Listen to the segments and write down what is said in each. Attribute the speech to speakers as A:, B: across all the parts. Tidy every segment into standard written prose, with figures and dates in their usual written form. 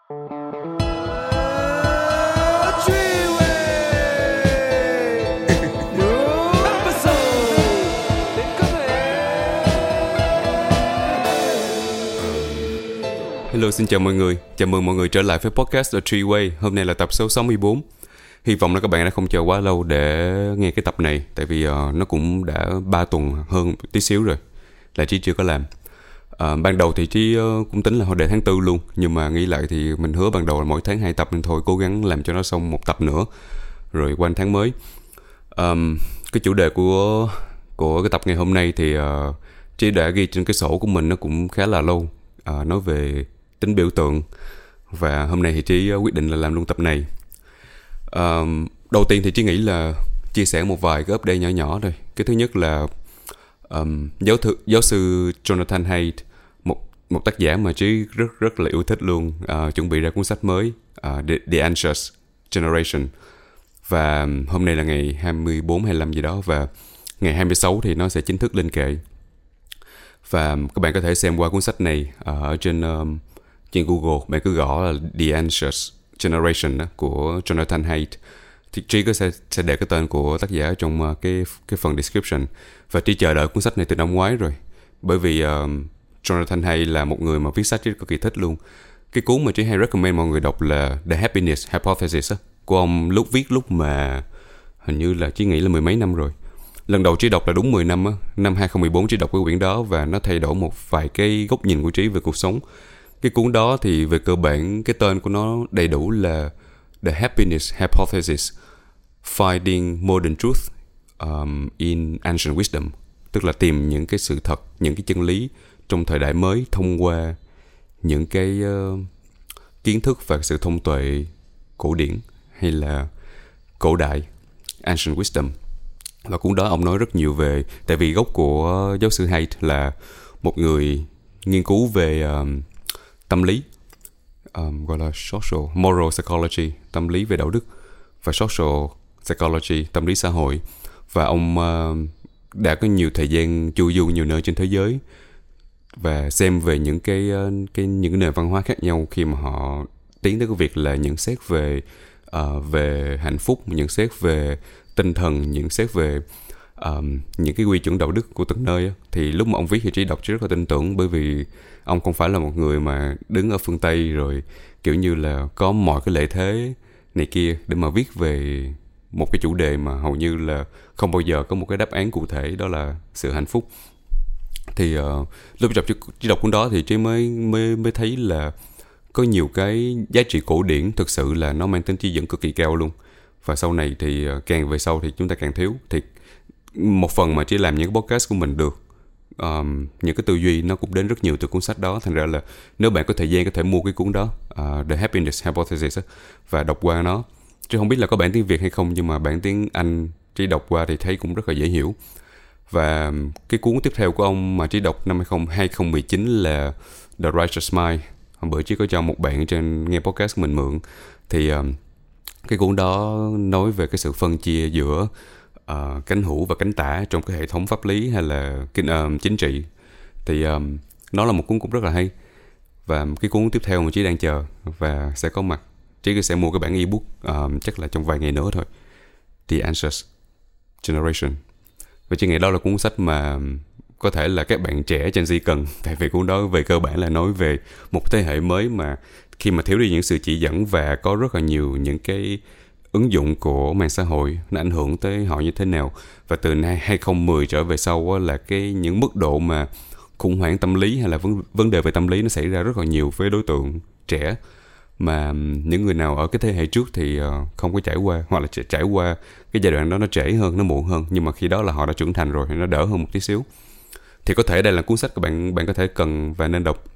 A: Hello, xin chào mọi người. Chào mừng mọi người trở lại với podcast The Three Way. Hôm nay là tập số 64. Hy vọng là các bạn đã không chờ quá lâu để nghe cái tập này. Tại vì nó cũng đã 3 tuần hơn tí xíu rồi là Trí chưa có làm. Ban đầu thì Trí cũng tính là hồi để tháng 4 luôn. Nhưng mà nghĩ lại thì mình hứa ban đầu là mỗi tháng 2 tập, nên thôi cố gắng làm cho nó xong một tập nữa rồi qua tháng mới. Cái chủ đề của cái tập ngày hôm nay thì Trí đã ghi trên cái sổ của mình, nó cũng khá là lâu. Nói về tính biểu tượng. Và hôm nay thì Trí quyết định là làm luôn tập này. Đầu tiên thì Trí nghĩ là chia sẻ một vài cái update nhỏ nhỏ thôi. Cái thứ nhất là giáo sư Jonathan Haidt, một tác giả mà Trí rất là yêu thích luôn, chuẩn bị ra cuốn sách mới, The Anxious Generation. Và hôm nay là ngày 24, 25 gì đó, và ngày 26 thì nó sẽ chính thức lên kệ. Và các bạn có thể xem qua cuốn sách này ở trên Google. Bạn cứ gõ là The Anxious Generation của Jonathan Haidt. Thì Trí sẽ để cái tên của tác giả trong cái phần description. Và Trí chờ đợi cuốn sách này từ năm ngoái rồi. Bởi vì Jonathan Haidt là một người mà viết sách Trí cực kỳ thích luôn. Cái cuốn mà Trí hay recommend mọi người đọc là The Happiness Hypothesis của ông, lúc mà hình như là Trí nghĩ là 10 mấy năm rồi. Lần đầu Trí đọc là đúng 10 năm á. Năm 2014 Trí đọc cái quyển đó và nó thay đổi một vài cái góc nhìn của Trí về cuộc sống. Cái cuốn đó thì về cơ bản cái tên của nó đầy đủ là The Happiness Hypothesis, Finding Modern Truth in Ancient Wisdom. Tức là tìm những cái sự thật, những cái chân lý trong thời đại mới thông qua những cái kiến thức và sự thông tuệ cổ điển hay là cổ đại, Ancient Wisdom. Và cuốn đó ông nói rất nhiều về, tại vì gốc của giáo sư Haidt là một người nghiên cứu về tâm lý, gọi là moral psychology, tâm lý về đạo đức, và social psychology, tâm lý xã hội. Và ông đã có nhiều thời gian chu du nhiều nơi trên thế giới và xem về những những nền văn hóa khác nhau khi mà họ tiến tới cái việc là nhận xét về hạnh phúc, nhận xét về tinh thần, nhận xét về những cái quy chuẩn đạo đức của từng nơi á. Thì lúc mà ông viết thì Trí đọc rất là tin tưởng, bởi vì ông không phải là một người mà đứng ở phương Tây rồi kiểu như là có mọi cái lợi thế này kia để mà viết về một cái chủ đề mà hầu như là không bao giờ có một cái đáp án cụ thể, đó là sự hạnh phúc. Thì lúc Trí đọc cuốn đó thì Trí mới thấy là có nhiều cái giá trị cổ điển thực sự là nó mang tính chỉ dẫn cực kỳ cao luôn. Và sau này thì càng về sau thì chúng ta càng thiếu. Thì một phần mà chỉ làm những cái podcast của mình được, những cái tư duy nó cũng đến rất nhiều từ cuốn sách đó. Thành ra là nếu bạn có thời gian có thể mua cái cuốn đó, The Happiness Hypothesis, và đọc qua nó. Chứ không biết là có bản tiếng Việt hay không, nhưng mà bản tiếng Anh Trí đọc qua thì thấy cũng rất là dễ hiểu. Và cái cuốn tiếp theo của ông mà Trí đọc năm 2019 là The Righteous Mind. Hôm bữa Trí có cho một bạn trên nghe podcast của mình mượn. Thì cái cuốn đó nói về cái sự phân chia giữa cánh hữu và cánh tả trong cái hệ thống pháp lý hay là chính trị. Thì nó là một cuốn cũng rất là hay. Và cái cuốn tiếp theo mà Trí đang chờ và sẽ có mặt, Trí sẽ mua cái bản ebook chắc là trong vài ngày nữa thôi, The Anxious Generation. Và Trí nghĩ đó là cuốn sách mà có thể là các bạn trẻ Gen Z cần. Tại vì cuốn đó về cơ bản là nói về một thế hệ mới mà khi mà thiếu đi những sự chỉ dẫn và có rất là nhiều những cái ứng dụng của mạng xã hội nó ảnh hưởng tới họ như thế nào. Và từ 2010 trở về sau là những mức độ mà khủng hoảng tâm lý hay là vấn đề về tâm lý nó xảy ra rất là nhiều với đối tượng trẻ, mà những người nào ở cái thế hệ trước thì không có trải qua, hoặc là trải qua cái giai đoạn đó nó trễ hơn, nó muộn hơn, nhưng mà khi đó là họ đã trưởng thành rồi thì nó đỡ hơn một tí xíu. Thì có thể đây là cuốn sách của bạn có thể cần và nên đọc.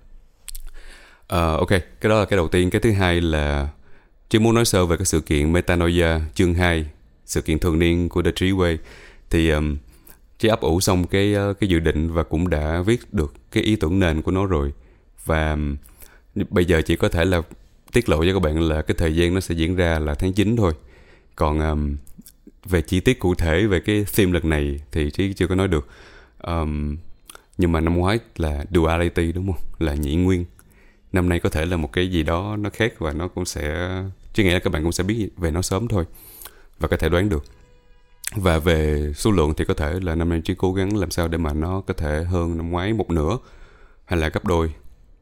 A: Ok, cái đó là cái đầu tiên. Cái thứ hai là chỉ muốn nói sơ về cái sự kiện Metanoia chương 2, sự kiện thường niên của The Three Way. Thì chỉ ấp ủ xong cái dự định và cũng đã viết được cái ý tưởng nền của nó rồi. Và bây giờ chỉ có thể là tiết lộ cho các bạn là cái thời gian nó sẽ diễn ra là tháng 9 thôi. Còn về chi tiết cụ thể về cái theme lần này thì Trí chưa có nói được. Nhưng mà năm ngoái là duality đúng không? Là nhị nguyên. năm nay có thể là một cái gì đó nó khác, và nó cũng sẽ, chứ nghĩ là các bạn cũng sẽ biết về nó sớm thôi và có thể đoán được. Và về số lượng thì có thể là năm nay chỉ cố gắng làm sao để mà nó có thể hơn năm ngoái một nửa hay là gấp đôi.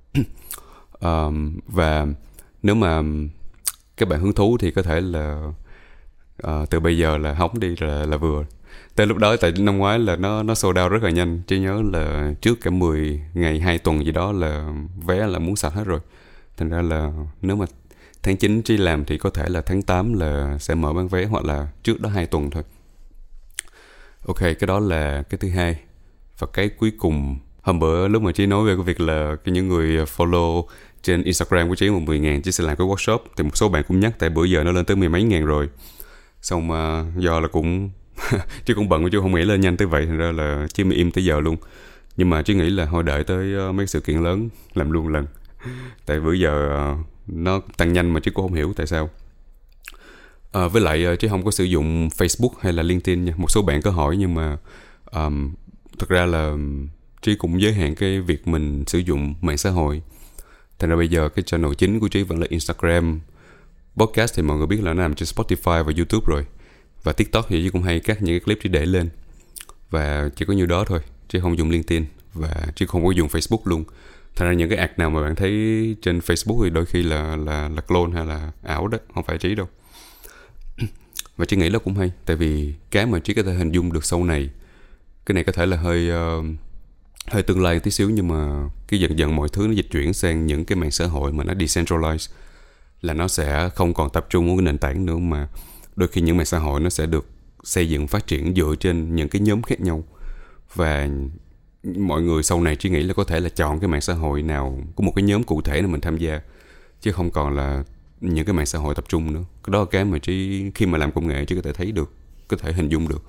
A: Và nếu mà các bạn hứng thú thì có thể là từ bây giờ là hóng đi là vừa. Tới lúc đó, tại năm ngoái là nó sold out rất là nhanh. Chỉ nhớ là trước cả 10 ngày 2 tuần gì đó là vé là muốn sạch hết rồi. Thành ra là nếu mà tháng 9 chỉ làm thì có thể là tháng 8 là sẽ mở bán vé, hoặc là trước đó 2 tuần thôi. Ok, cái đó là cái thứ hai. Và cái cuối cùng, hôm bữa lúc mà Trí nói về cái việc là những người follow trên Instagram của Trí 10.000 Trí sẽ làm cái workshop, thì một số bạn cũng nhắc, tại bữa giờ nó lên tới 10 mấy ngàn rồi. Xong do là cũng chứ cũng bận, chứ không nghĩ lên nhanh tới vậy, thành ra là Trí im tới giờ luôn. Nhưng mà Trí nghĩ là thôi đợi tới mấy sự kiện lớn làm luôn lần. Tại bữa giờ nó tăng nhanh mà Trí cũng không hiểu tại sao. Với lại Trí không có sử dụng Facebook hay là LinkedIn nha. Một số bạn có hỏi, nhưng mà thực ra là Trí cũng giới hạn cái việc mình sử dụng mạng xã hội. Thành ra bây giờ cái channel chính của Trí vẫn là Instagram. Podcast thì mọi người biết là nó nằm trên Spotify và YouTube rồi. Và TikTok thì Trí cũng hay cắt những cái clip Trí để lên. Và chỉ có nhiêu đó thôi. Trí không dùng LinkedIn và Trí không có dùng Facebook luôn. Thành ra những cái ad nào mà bạn thấy trên Facebook thì đôi khi là clone hay là ảo đó, không phải Trí đâu. Và Trí nghĩ nó cũng hay, tại vì cái mà Trí có thể hình dung được sau này, cái này có thể là hơi tương lai tí xíu, nhưng mà cái dần dần mọi thứ nó dịch chuyển sang những cái mạng xã hội mà nó decentralized, là nó sẽ không còn tập trung vào cái nền tảng nữa, mà đôi khi những mạng xã hội nó sẽ được xây dựng phát triển dựa trên những cái nhóm khác nhau. Và mọi người sau này Trí nghĩ là có thể là chọn cái mạng xã hội nào của một cái nhóm cụ thể để mình tham gia, chứ không còn là những cái mạng xã hội tập trung nữa. Cái đó là cái mà Trí khi mà làm công nghệ Trí có thể thấy được, có thể hình dung được.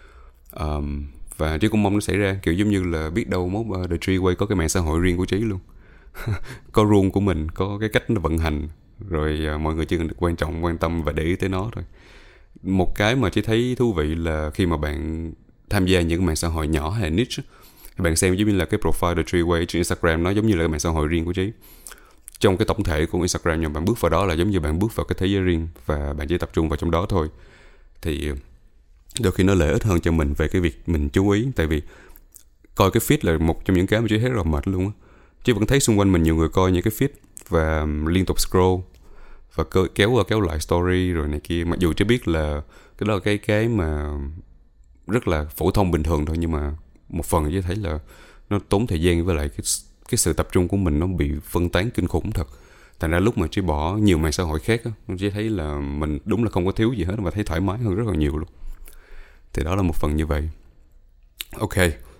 A: Và Trí cũng mong nó xảy ra, kiểu giống như là biết đâu mốt The Tree Way có cái mạng xã hội riêng của Trí luôn. Có rule của mình, có cái cách nó vận hành, rồi mọi người chỉ cần quan tâm và để ý tới nó thôi. Một cái mà Trí thấy thú vị là khi mà bạn tham gia những mạng xã hội nhỏ hay là niche, bạn xem giống như là cái profile The Tree Way trên Instagram, nó giống như là cái mạng xã hội riêng của Trí. Trong cái tổng thể của Instagram, nhưng bạn bước vào đó là giống như bạn bước vào cái thế giới riêng, và bạn chỉ tập trung vào trong đó thôi. Thì đôi khi nó lợi ích hơn cho mình về cái việc mình chú ý. Tại vì coi cái feed là một trong những cái mà Trí thấy rất là mệt luôn á. Chứ vẫn thấy xung quanh mình nhiều người coi những cái feed và liên tục scroll và kéo qua kéo lại story rồi này kia. Mặc dù Trí biết là cái đó là cái mà rất là phổ thông bình thường thôi, nhưng mà một phần Trí thấy là nó tốn thời gian, với lại cái sự tập trung của mình nó bị phân tán kinh khủng thật. Thành ra lúc mà Trí bỏ nhiều mạng xã hội khác á, Trí thấy là mình đúng là không có thiếu gì hết, và thấy thoải mái hơn rất là nhiều luôn. Thì đó là một phần như vậy. Ok,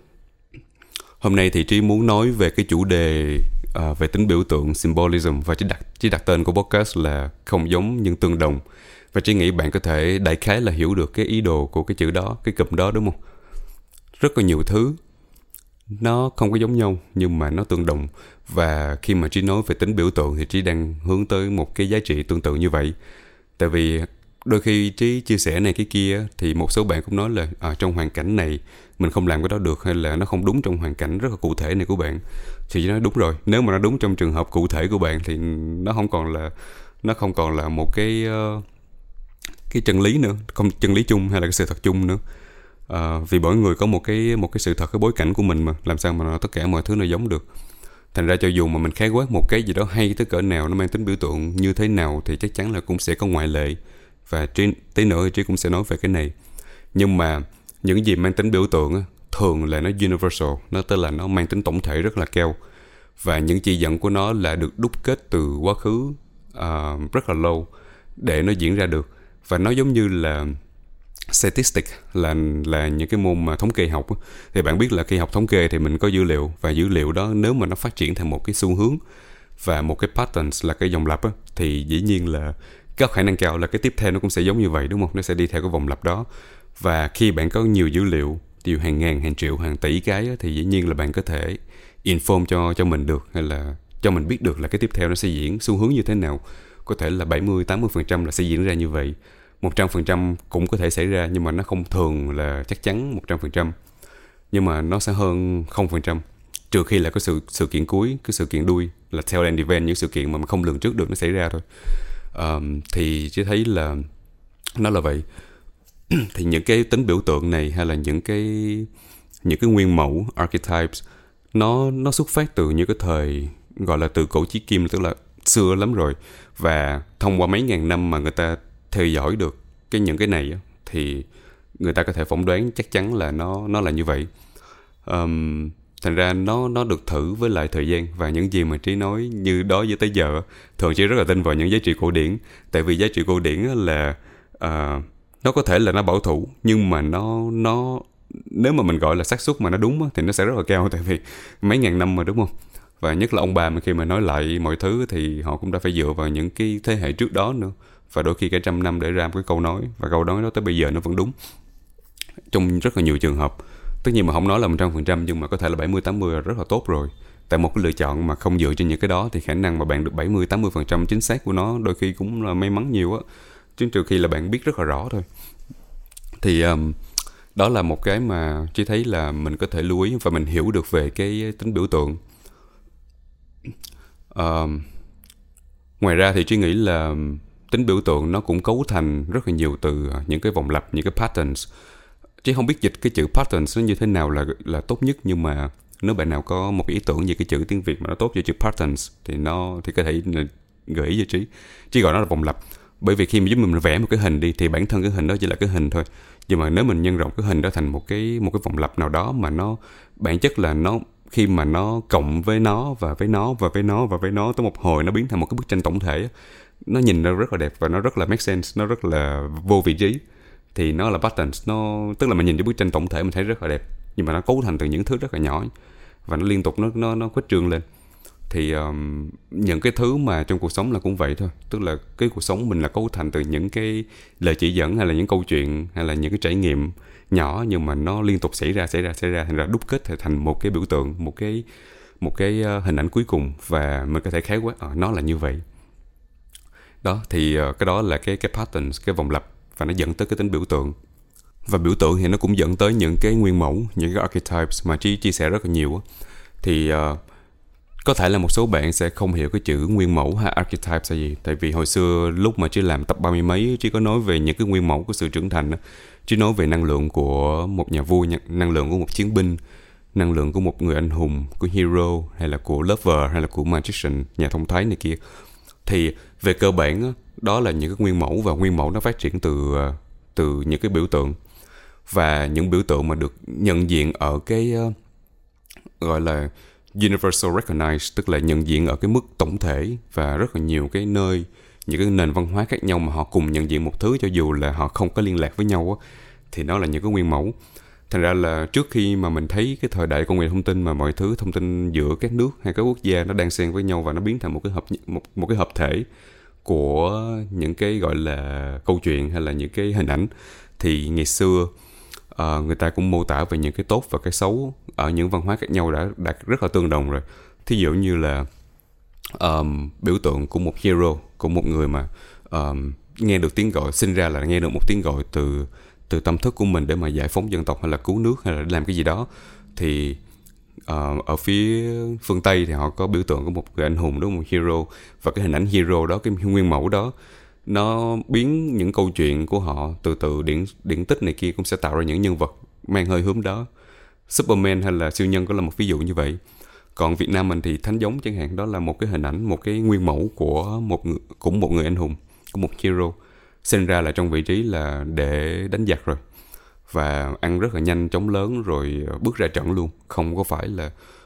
A: hôm nay thì Trí muốn nói về cái chủ đề về tính biểu tượng, symbolism, và Trí đặt tên của podcast là không giống nhưng tương đồng. Và Trí nghĩ bạn có thể đại khái là hiểu được cái ý đồ của cái chữ đó, cái cụm đó, đúng không? Rất là nhiều thứ nó không có giống nhau nhưng mà nó tương đồng. Và khi mà Trí nói về tính biểu tượng thì Trí đang hướng tới một cái giá trị tương tự như vậy. Tại vì đôi khi Trí chia sẻ này cái kia thì một số bạn cũng nói là trong hoàn cảnh này mình không làm cái đó được, hay là nó không đúng trong hoàn cảnh rất là cụ thể này của bạn. Thì Trí nói đúng rồi, nếu mà nó đúng trong trường hợp cụ thể của bạn thì nó không còn là một cái chân lý nữa, không chân lý chung hay là cái sự thật chung nữa. Vì mỗi người có một cái sự thật, cái bối cảnh của mình mà, làm sao mà tất cả mọi thứ nó giống được. Thành ra cho dù mà mình khái quát một cái gì đó hay tới cỡ nào, nó mang tính biểu tượng như thế nào, thì chắc chắn là cũng sẽ có ngoại lệ. Và tí nữa thì Trí cũng sẽ nói về cái này. Nhưng mà những gì mang tính biểu tượng á, thường là nó universal, nó tức là nó mang tính tổng thể rất là cao. Và những chỉ dẫn của nó là được đúc kết từ quá khứ rất là lâu để nó diễn ra được. Và nó giống như là statistics, là những cái môn mà thống kê học. Thì bạn biết là khi học thống kê thì mình có dữ liệu, và dữ liệu đó nếu mà nó phát triển thành một cái xu hướng và một cái patterns là cái dòng lặp thì dĩ nhiên là có khả năng cao là cái tiếp theo nó cũng sẽ giống như vậy, đúng không? Nó sẽ đi theo cái vòng lặp đó. Và khi bạn có nhiều dữ liệu, nhiều hàng ngàn, hàng triệu, hàng tỷ cái thì dĩ nhiên là bạn có thể inform cho mình được, hay là cho mình biết được là cái tiếp theo nó sẽ diễn xu hướng như thế nào. Có thể là 70-80% là sẽ diễn ra như vậy, 100% cũng có thể xảy ra, nhưng mà nó không thường là chắc chắn 100%, nhưng mà nó sẽ hơn 0%. trừ khi là có sự kiện cuối, cái sự kiện đuôi là tail end event, những sự kiện mà mình không lường trước được nó xảy ra thôi. Thì chỉ thấy là nó là vậy. Thì những cái tính biểu tượng này hay là những cái nguyên mẫu archetypes, nó xuất phát từ những cái thời gọi là từ cổ chí kim, tức là xưa lắm rồi, và thông qua mấy ngàn năm mà người ta theo dõi được những cái này thì người ta có thể phỏng đoán chắc chắn là nó là như vậy. Thành ra nó được thử với lại thời gian, và những gì mà Trí nói như đó với tới giờ, thường Trí rất là tin vào những giá trị cổ điển. Tại vì giá trị cổ điển là nó có thể là nó bảo thủ, nhưng mà nó nếu mà mình gọi là xác suất mà nó đúng thì nó sẽ rất là cao, tại vì mấy ngàn năm mà, đúng không? Và nhất là ông bà mà khi mà nói lại mọi thứ thì họ cũng đã phải dựa vào những cái thế hệ trước đó nữa, và đôi khi cả 100 năm để ra một cái câu nói, và câu nói đó tới bây giờ nó vẫn đúng trong rất là nhiều trường hợp. Tất nhiên mà không nói là 100%, nhưng mà có thể là 70-80 là rất là tốt rồi. Tại một cái lựa chọn mà không dựa trên những cái đó thì khả năng mà bạn được 70-80% chính xác của nó đôi khi cũng là may mắn nhiều á, chứ trừ khi là bạn biết rất là rõ thôi. Thì đó là một cái mà chỉ thấy là mình có thể lưu ý và mình hiểu được về cái tính biểu tượng. Ngoài ra thì Trí nghĩ là tính biểu tượng nó cũng cấu thành rất là nhiều từ những cái vòng lặp, những cái patterns. Chứ không biết dịch cái chữ patterns nó như thế nào là tốt nhất, nhưng mà nếu bạn nào có một ý tưởng về cái chữ tiếng Việt mà nó tốt cho chữ patterns thì có thể gợi ý cho Trí gọi nó là vòng lặp. Bởi vì khi mà giúp mình vẽ một cái hình đi thì bản thân cái hình đó chỉ là cái hình thôi, nhưng mà nếu mình nhân rộng cái hình đó thành một cái vòng lặp nào đó mà nó bản chất là nó khi mà nó cộng với nó và với nó và với nó và với nó tới một hồi nó biến thành một cái bức tranh tổng thể, nó nhìn ra rất là đẹp và nó rất là make sense, nó rất là vô vị trí, thì nó là patterns. Nó tức là mình nhìn cái bức tranh tổng thể mình thấy rất là đẹp, nhưng mà nó cấu thành từ những thứ rất là nhỏ và nó liên tục nó khuếch trương lên. Thì những cái thứ mà trong cuộc sống là cũng vậy thôi, tức là cái cuộc sống mình là cấu thành từ những cái lời chỉ dẫn hay là những câu chuyện hay là những cái trải nghiệm nhỏ, nhưng mà nó liên tục xảy ra thành ra đúc kết thành một cái biểu tượng, một cái hình ảnh cuối cùng, và mình có thể khái quát nó là như vậy. Đó thì cái đó là cái patterns, cái vòng lặp, và nó dẫn tới cái tính biểu tượng. Và biểu tượng thì nó cũng dẫn tới những cái nguyên mẫu, những cái archetypes mà chia sẻ rất là nhiều. Thì có thể là một số bạn sẽ không hiểu cái chữ nguyên mẫu hay archetypes là gì. Tại vì hồi xưa lúc mà Trí làm tập 30 mấy, Trí có nói về những cái nguyên mẫu của sự trưởng thành. Trí nói về năng lượng của một nhà vua, năng lượng của một chiến binh, năng lượng của một người anh hùng, của hero, hay là của lover, hay là của magician, nhà thông thái này kia. Thì về cơ bản đó là những cái nguyên mẫu, và nguyên mẫu nó phát triển từ những cái biểu tượng. Và những biểu tượng mà được nhận diện ở cái gọi là universal recognized, tức là nhận diện ở cái mức tổng thể, và rất là nhiều cái nơi, những cái nền văn hóa khác nhau mà họ cùng nhận diện một thứ cho dù là họ không có liên lạc với nhau thì nó là những cái nguyên mẫu. Thành ra là trước khi mà mình thấy cái thời đại công nghệ thông tin mà mọi thứ thông tin giữa các nước hay các quốc gia nó đang xen với nhau và nó biến thành một cái hợp thể của những cái gọi là câu chuyện hay là những cái hình ảnh, thì ngày xưa người ta cũng mô tả về những cái tốt và cái xấu ở những văn hóa khác nhau đã rất là tương đồng rồi. Thí dụ như là biểu tượng của một hero, của một người mà nghe được tiếng gọi, sinh ra là nghe được một tiếng gọi từ tâm thức của mình để mà giải phóng dân tộc hay là cứu nước hay là làm cái gì đó. Thì ở phía phương Tây thì họ có biểu tượng của một người anh hùng, đúng không? Một hero. Và cái hình ảnh hero đó, cái nguyên mẫu đó, nó biến những câu chuyện của họ từ điển tích này kia cũng sẽ tạo ra những nhân vật mang hơi hướng đó. Superman hay là siêu nhân cũng là một ví dụ như vậy. Còn Việt Nam mình thì thánh giống chẳng hạn, đó là một cái hình ảnh, một cái nguyên mẫu của một người anh hùng, của một hero, sinh ra là trong vị trí là để đánh giặc rồi, và ăn rất là nhanh, chóng lớn rồi bước ra trận luôn, không có phải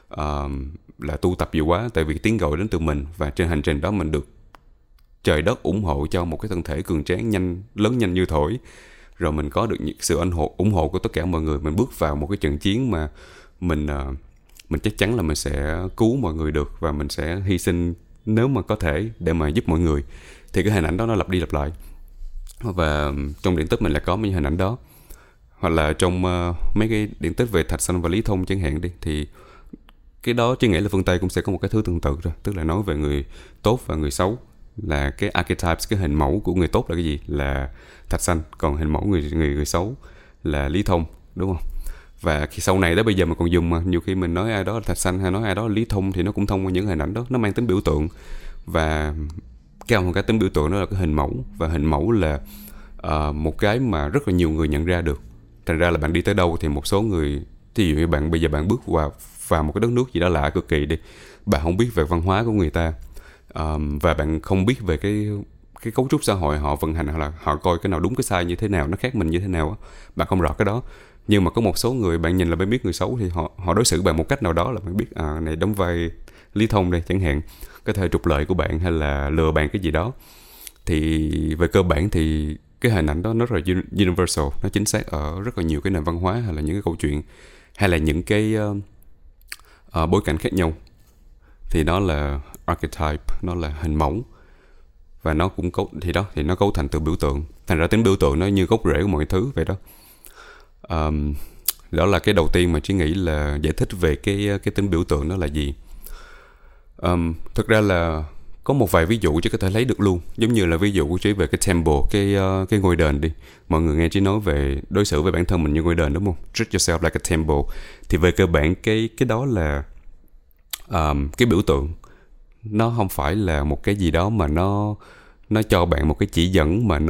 A: là tu tập gì quá, tại vì tiếng gọi đến từ mình, và trên hành trình đó mình được trời đất ủng hộ cho một cái thân thể cường tráng, lớn nhanh như thổi, rồi mình có được sự ủng hộ của tất cả mọi người. Mình bước vào một cái trận chiến mà mình chắc chắn là mình sẽ cứu mọi người được, và mình sẽ hy sinh nếu mà có thể để mà giúp mọi người. Thì cái hình ảnh đó nó lặp đi lặp lại, và trong điển tích mình lại có mấy hình ảnh đó. Hoặc là trong mấy cái điển tích về Thạch Sanh và Lý Thông chẳng hạn đi, thì cái đó chỉ nghĩ là phương Tây cũng sẽ có một cái thứ tương tự rồi, tức là nói về người tốt và người xấu, là cái archetypes, cái hình mẫu của người tốt là cái gì, là Thạch Sanh, còn hình mẫu người xấu là Lý Thông, đúng không? Và khi sau này tới bây giờ mình còn dùng, mà nhiều khi mình nói ai đó là Thạch Sanh hay nói ai đó là Lý Thông thì nó cũng thông qua những hình ảnh đó, nó mang tính biểu tượng. Và cao hơn cái tính biểu tượng đó là cái hình mẫu. Và hình mẫu là một cái mà rất là nhiều người nhận ra được. Thành ra là bạn đi tới đâu thì một số người, ví dụ như bạn bây giờ bạn bước vào một cái đất nước gì đó lạ cực kỳ đi, bạn không biết về văn hóa của người ta, và bạn không biết về cái cấu trúc xã hội họ vận hành, hoặc là họ coi cái nào đúng cái sai như thế nào, nó khác mình như thế nào á, bạn không rõ cái đó. Nhưng mà có một số người bạn nhìn là bạn biết người xấu, thì họ đối xử bạn một cách nào đó là bạn biết này đóng vai Lý Thông đây chẳng hạn, có thể trục lợi của bạn hay là lừa bạn cái gì đó. Thì về cơ bản thì cái hình ảnh đó nó rất là universal, nó chính xác ở rất là nhiều cái nền văn hóa hay là những cái câu chuyện hay là những cái bối cảnh khác nhau. Thì nó là archetype, nó là hình mẫu, và nó cũng thì nó cấu thành từ biểu tượng. Thành ra tính biểu tượng nó như gốc rễ của mọi thứ vậy đó. Đó là cái đầu tiên mà Trí nghĩ là giải thích về cái tính biểu tượng đó là gì. Thực ra là có một vài ví dụ Trí có thể lấy được luôn. Giống như là ví dụ của Trí về cái temple, cái ngôi đền đi. Mọi người nghe Trí nói về đối xử với bản thân mình như ngôi đền đúng không? Treat yourself like a temple. Thì về cơ bản cái đó là cái biểu tượng. Nó không phải là một cái gì đó mà nó cho bạn một cái chỉ dẫn mà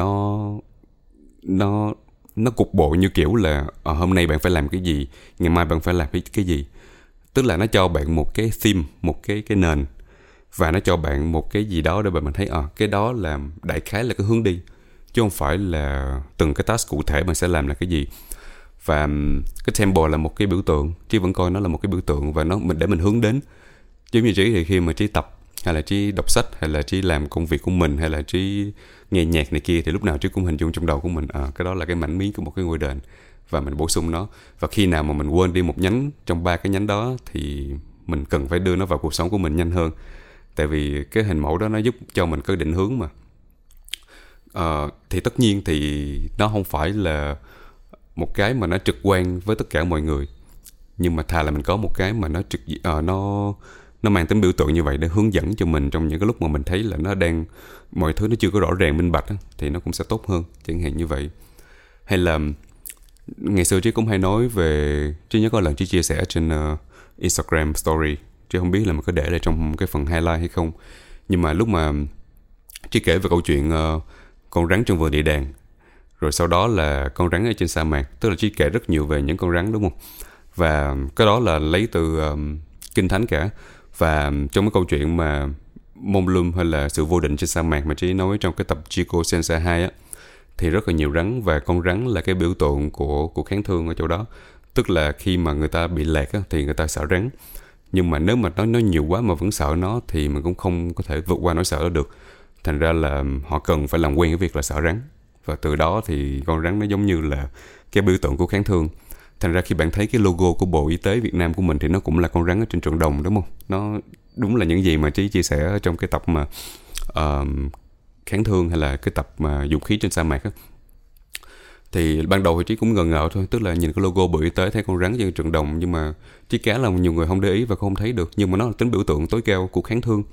A: nó cục bộ như kiểu là hôm nay bạn phải làm cái gì, ngày mai bạn phải làm cái gì. Tức là nó cho bạn một cái theme, một cái nền, và nó cho bạn một cái gì đó để bạn thấy cái đó là đại khái là cái hướng đi, chứ không phải là từng cái task cụ thể bạn sẽ làm là cái gì. Và cái temple là một cái biểu tượng, Trí vẫn coi nó là một cái biểu tượng, và để mình hướng đến. Giống như Trí thì khi mà Trí tập, hay là Trí đọc sách, hay là Trí làm công việc của mình, hay là Trí nghe nhạc này kia, thì lúc nào Trí cũng hình dung trong đầu của mình cái đó là cái mảnh miếng của một cái ngôi đền, và mình bổ sung nó. Và khi nào mà mình quên đi một nhánh trong 3 cái nhánh đó thì mình cần phải đưa nó vào cuộc sống của mình nhanh hơn. Tại vì cái hình mẫu đó nó giúp cho mình có định hướng mà. Thì tất nhiên thì nó không phải là một cái mà nó trực quan với tất cả mọi người, nhưng mà thà là mình có một cái mà nó mang tính biểu tượng như vậy để hướng dẫn cho mình trong những cái lúc mà mình thấy là mọi thứ nó chưa có rõ ràng minh bạch thì nó cũng sẽ tốt hơn, chẳng hạn như vậy. Hay là ngày xưa Trí cũng hay nói về, Trí nhớ có lần Trí chia sẻ trên Instagram story, Trí không biết là mình có để lại trong cái phần highlight hay không, nhưng mà lúc mà Trí kể về câu chuyện con rắn trong vườn địa đàng, rồi sau đó là con rắn ở trên sa mạc, tức là Trí kể rất nhiều về những con rắn đúng không, và cái đó là lấy từ kinh thánh cả. Và trong cái câu chuyện mà mông lung hay là sự vô định trên sa mạc mà Trí nói trong cái tập Chico Sensei 2 á, thì rất là nhiều rắn, và con rắn là cái biểu tượng của kháng thương ở chỗ đó. Tức là khi mà người ta bị lạc á, thì người ta sợ rắn, nhưng mà nếu mà nó nhiều quá mà vẫn sợ nó thì mình cũng không có thể vượt qua nỗi sợ đó được. Thành ra là họ cần phải làm quen với việc là sợ rắn, và từ đó thì con rắn nó giống như là cái biểu tượng của kháng thương. Thành ra khi bạn thấy cái logo của Bộ Y tế Việt Nam của mình thì nó cũng là con rắn ở trên trường đồng đúng không? Nó đúng là những gì mà Trí chia sẻ trong cái tập mà kháng thương, hay là cái tập mà dũng khí trên sa mạc á. Thì ban đầu thì Trí cũng ngờ ngợ thôi, tức là nhìn cái logo Bộ Y tế thấy con rắn trên trường đồng, nhưng mà Trí cá là nhiều người không để ý và không thấy được, nhưng mà nó là tính biểu tượng tối cao của kháng thương.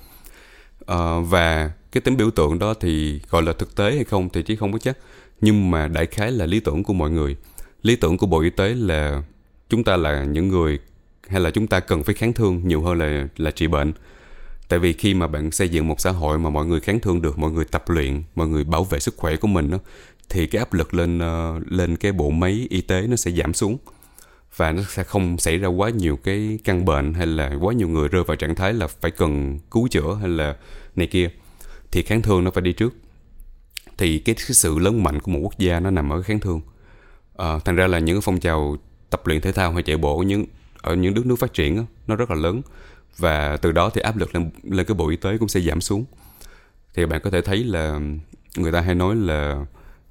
A: Và cái tính biểu tượng đó thì gọi là thực tế hay không thì Trí không có chắc, nhưng mà đại khái là lý tưởng của mọi người. Lý tưởng của Bộ Y tế là chúng ta là những người, hay là chúng ta cần phải kháng thương nhiều hơn là trị bệnh. Tại vì khi mà bạn xây dựng một xã hội mà mọi người kháng thương được, mọi người tập luyện, mọi người bảo vệ sức khỏe của mình đó, thì cái áp lực lên cái bộ máy y tế nó sẽ giảm xuống, và nó sẽ không xảy ra quá nhiều cái căn bệnh, hay là quá nhiều người rơi vào trạng thái là phải cần cứu chữa hay là này kia. Thì kháng thương nó phải đi trước. Thì cái sự lớn mạnh của một quốc gia nó nằm ở kháng thương. Thành ra là những phong trào tập luyện thể thao hay chạy bộ ở những nước phát triển đó, nó rất là lớn, và từ đó thì áp lực lên cái bộ y tế cũng sẽ giảm xuống. Thì bạn có thể thấy là người ta hay nói là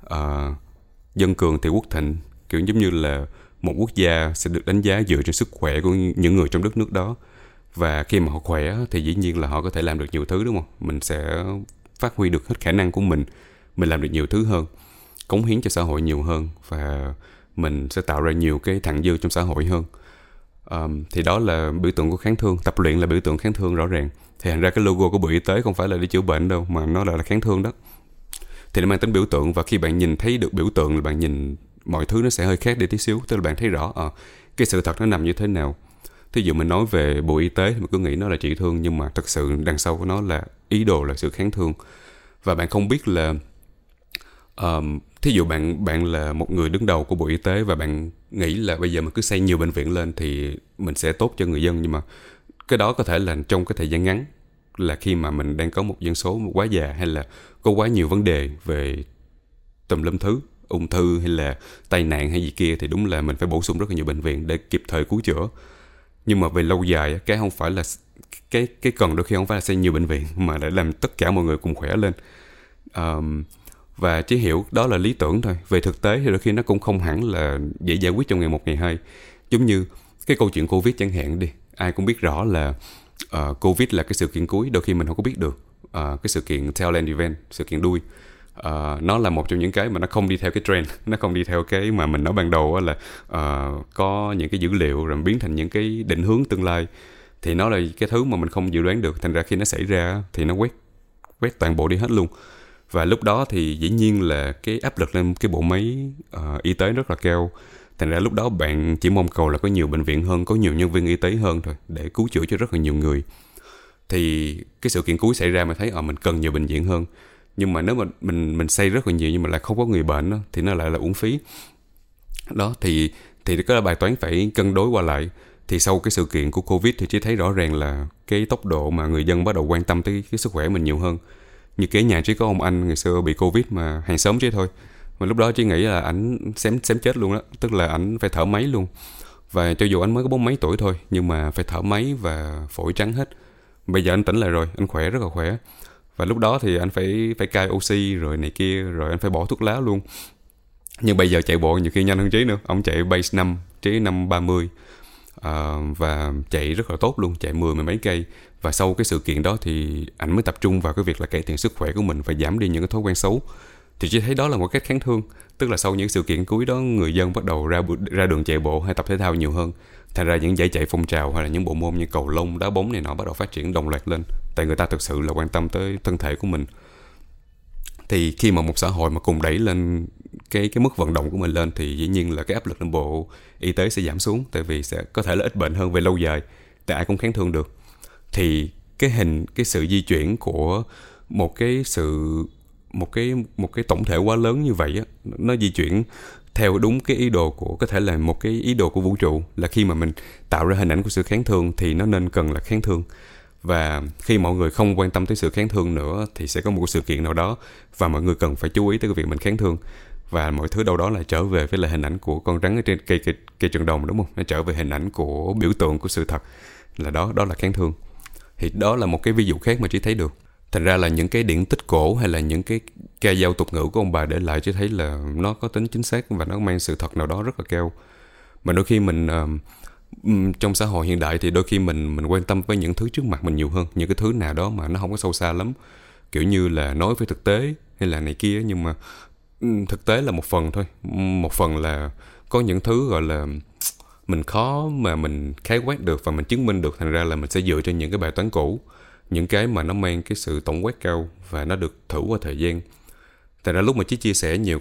A: dân cường thì quốc thịnh, kiểu giống như là một quốc gia sẽ được đánh giá dựa trên sức khỏe của những người trong đất nước đó. Và khi mà họ khỏe thì dĩ nhiên là họ có thể làm được nhiều thứ đúng không? Mình sẽ phát huy được hết khả năng của mình làm được nhiều thứ hơn, cống hiến cho xã hội nhiều hơn, và mình sẽ tạo ra nhiều cái thặng dư trong xã hội hơn. Thì đó là biểu tượng của kháng thương. Tập luyện là biểu tượng kháng thương rõ ràng. Thì thành ra cái logo của Bộ Y tế không phải là đi chữa bệnh đâu, mà nó là kháng thương đó. Thì nó mang tính biểu tượng, và khi bạn nhìn thấy được biểu tượng là bạn nhìn mọi thứ nó sẽ hơi khác đi tí xíu. Tức là bạn thấy rõ cái sự thật nó nằm như thế nào. Thí dụ mình nói về Bộ Y tế thì mình cứ nghĩ nó là trị thương, nhưng mà thật sự đằng sau của nó là ý đồ là sự kháng thương. Và bạn không biết là thí dụ bạn là một người đứng đầu của Bộ Y tế và bạn nghĩ là bây giờ mình cứ xây nhiều bệnh viện lên thì mình sẽ tốt cho người dân, nhưng mà cái đó có thể là trong cái thời gian ngắn, là khi mà mình đang có một dân số quá già hay là có quá nhiều vấn đề về tùm lum thứ, ung thư hay là tai nạn hay gì kia, thì đúng là mình phải bổ sung rất là nhiều bệnh viện để kịp thời cứu chữa. Nhưng mà về lâu dài, cái không phải là cái cần đôi khi không phải là xây nhiều bệnh viện, mà để làm tất cả mọi người cùng khỏe lên. Và chỉ hiểu đó là lý tưởng thôi. Về thực tế thì đôi khi nó cũng không hẳn là dễ giải quyết trong ngày một ngày hai. Giống như cái câu chuyện Covid chẳng hạn đi, ai cũng biết rõ là Covid là cái sự kiện cuối, đôi khi mình không có biết được. Cái sự kiện tail end event, sự kiện đuôi, nó là một trong những cái mà nó không đi theo cái trend, nó không đi theo cái mà mình nói ban đầu là có những cái dữ liệu rồi biến thành những cái định hướng tương lai. Thì nó là cái thứ mà mình không dự đoán được, thành ra khi nó xảy ra thì nó quét toàn bộ đi hết luôn. Và lúc đó thì dĩ nhiên là cái áp lực lên cái bộ máy y tế rất là cao. Thành ra lúc đó bạn chỉ mong cầu là có nhiều bệnh viện hơn, có nhiều nhân viên y tế hơn thôi, để cứu chữa cho rất là nhiều người. Thì cái sự kiện cuối xảy ra mà thấy mình cần nhiều bệnh viện hơn. Nhưng mà nếu mà mình xây rất là nhiều nhưng mà lại không có người bệnh đó, thì nó lại là uổng phí. Đó thì cái bài toán phải cân đối qua lại. Thì sau cái sự kiện của Covid thì chỉ thấy rõ ràng là cái tốc độ mà người dân bắt đầu quan tâm tới cái sức khỏe mình nhiều hơn. Như cái nhà chỉ có ông anh ngày xưa bị Covid mà hàng xóm chứ thôi, mà lúc đó chỉ nghĩ là ảnh xém chết luôn đó, tức là ảnh phải thở máy luôn. Và cho dù anh mới có 40 mấy tuổi thôi, nhưng mà phải thở máy và phổi trắng hết. Bây giờ anh tỉnh lại rồi, anh khỏe, rất là khỏe. Và lúc đó thì anh phải cai oxy rồi này kia, rồi anh phải bỏ thuốc lá luôn. Nhưng bây giờ chạy bộ nhiều khi nhanh hơn Trí nữa. Ông chạy base 5, Trí 5:30, và chạy rất là tốt luôn, chạy 10 mấy cây. Và sau cái sự kiện đó thì anh mới tập trung vào cái việc là cải thiện sức khỏe của mình và giảm đi những cái thói quen xấu. Thì Trí thấy đó là một cách kháng thương. Tức là sau những sự kiện cuối đó, người dân bắt đầu ra đường chạy bộ hay tập thể thao nhiều hơn. Thành ra những giải chạy phong trào hay là những bộ môn như cầu lông, đá bóng này nọ bắt đầu phát triển đồng loạt lên. Tại người ta thực sự là quan tâm tới thân thể của mình. Thì khi mà một xã hội mà cùng đẩy lên cái mức vận động của mình lên, thì dĩ nhiên là cái áp lực lên bộ y tế sẽ giảm xuống. Tại vì sẽ có thể là ít bệnh hơn về lâu dài, tại ai cũng kháng thương được. Thì cái sự di chuyển của một cái tổng thể quá lớn như vậy á, nó di chuyển theo đúng cái ý đồ của, có thể là một cái ý đồ của vũ trụ, là khi mà mình tạo ra hình ảnh của sự kháng thương thì nó nên cần là kháng thương. Và khi mọi người không quan tâm tới sự kháng thương nữa thì sẽ có một sự kiện nào đó và mọi người cần phải chú ý tới cái việc mình kháng thương. Và mọi thứ đâu đó lại trở về với lại hình ảnh của con rắn ở trên cây trần đồng, đúng không? Nó trở về hình ảnh của biểu tượng của sự thật, là đó là kháng thương. Thì đó là một cái ví dụ khác mà Trí thấy được. Thành ra là những cái điển tích cổ hay là những cái ca dao tục ngữ của ông bà để lại, Trí thấy là nó có tính chính xác và nó mang sự thật nào đó rất là cao. Mà đôi khi mình trong xã hội hiện đại thì đôi khi mình quan tâm với những thứ trước mặt mình nhiều hơn, những cái thứ nào đó mà nó không có sâu xa lắm, kiểu như là nói với thực tế hay là này kia. Nhưng mà thực tế là một phần thôi, một phần là có những thứ gọi là mình khó mà mình khái quát được và mình chứng minh được. Thành ra là mình sẽ dựa trên những cái bài toán cũ, những cái mà nó mang cái sự tổng quát cao và nó được thử qua thời gian. Thành ra lúc mà Chí chia sẻ nhiều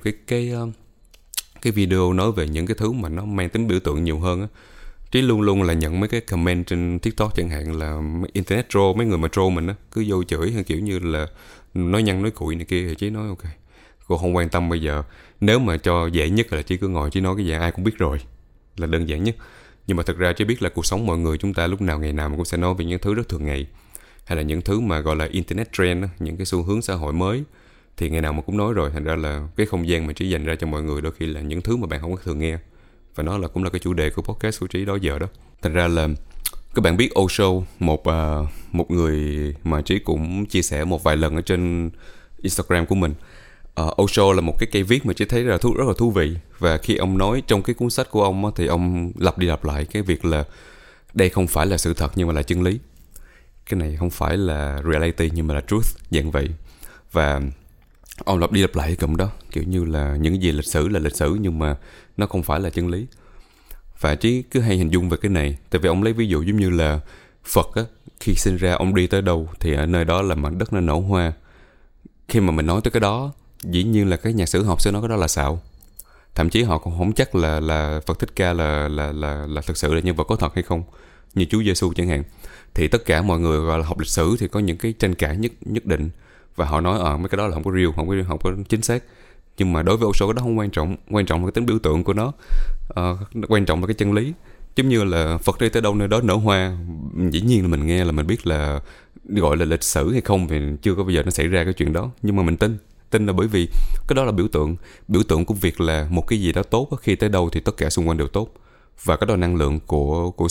A: cái video nói về những cái thứ mà nó mang tính biểu tượng nhiều hơn á, Chí luôn luôn là nhận mấy cái comment trên TikTok chẳng hạn, là internet troll, mấy người mà troll mình á, cứ vô chửi hay kiểu như là nói nhăn nói cuội này kia. Thì Chí nói ok, cô không quan tâm. Bây giờ nếu mà cho dễ nhất là Chí cứ ngồi Chí nói cái gì ai cũng biết rồi, là đơn giản nhất. Nhưng mà thực ra Chí biết là cuộc sống mọi người chúng ta lúc nào ngày nào cũng sẽ nói về những thứ rất thường ngày, hay là những thứ mà gọi là internet trend, những cái xu hướng xã hội mới, thì ngày nào mà cũng nói rồi. Thành ra là cái không gian mà Trí dành ra cho mọi người đôi khi là những thứ mà bạn không có thường nghe, và nó cũng là cái chủ đề của podcast của Trí đó giờ đó. Thành ra là các bạn biết Osho, một người mà Trí cũng chia sẻ một vài lần ở trên Instagram của mình. Osho là một cái cây viết mà Trí thấy rất là thú vị. Và khi ông nói trong cái cuốn sách của ông á, thì ông lặp đi lặp lại cái việc là đây không phải là sự thật nhưng mà là chân lý. Cái này không phải là reality nhưng mà là truth, dạng vậy. Và ông lặp đi lặp lại cái cụm đó, kiểu như là những gì lịch sử là lịch sử nhưng mà nó không phải là chân lý. Và Trí cứ hay hình dung về cái này. Tại vì ông lấy ví dụ giống như là Phật á, khi sinh ra ông đi tới đâu thì ở nơi đó là mảnh đất nó nở hoa. Khi mà mình nói tới cái đó, dĩ nhiên là các nhà sử học sẽ nói cái đó là xạo. Thậm chí họ cũng không chắc là Phật Thích Ca là thực sự là nhân vật có thật hay không, như Chúa Giêsu chẳng hạn. Thì tất cả mọi người gọi là học lịch sử thì có những cái tranh cãi nhất định, và họ nói mấy cái đó là không có real, không có chính xác. Nhưng mà đối với Osho cái đó không quan trọng, quan trọng là cái tính biểu tượng của nó. Quan trọng là cái chân lý. Giống như là Phật đi tới đâu nơi đó nở hoa, dĩ nhiên là mình nghe là mình biết là gọi là lịch sử hay không thì chưa có bao giờ nó xảy ra cái chuyện đó, nhưng mà mình tin là bởi vì cái đó là biểu tượng của việc là một cái gì đó tốt, khi tới đâu thì tất cả xung quanh đều tốt, và cái đó là năng lượng của